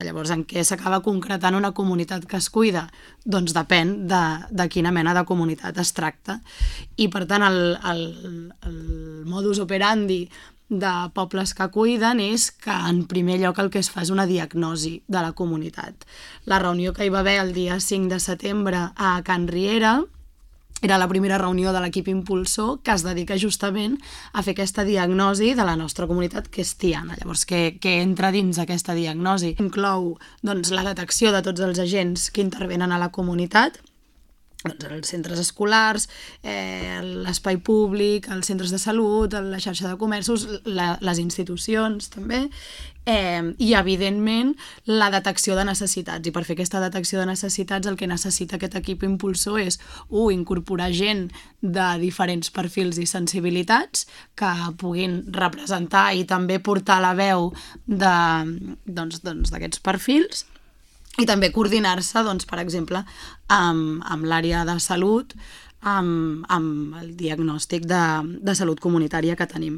Llavors, en què s'acaba concretant una comunitat que es cuida? Doncs depèn de quina mena de comunitat es tracta. I, per tant, el modus operandi de pobles que cuiden és que, en primer lloc, el que es fa és una diagnosi de la comunitat. La reunió que hi va haver el dia 5 de setembre a Can Riera era la primera reunió de l'equip impulsor que es dedica justament a fer aquesta diagnosi de la nostra comunitat, que és Tiana. Llavors, què entra dins aquesta diagnosi? Inclou doncs, la detecció de tots els agents que intervenen a la comunitat, doncs, els centres escolars, l'espai públic, els centres de salut, la xarxa de comerços, les institucions també, i evidentment la detecció de necessitats. I per fer aquesta detecció de necessitats el que necessita aquest equip impulsor és incorporar gent de diferents perfils i sensibilitats que puguin representar i també portar la veu d'aquests perfils, i també coordinar-se, doncs, per exemple, amb l'àrea de salut, amb el diagnòstic de salut comunitària que tenim.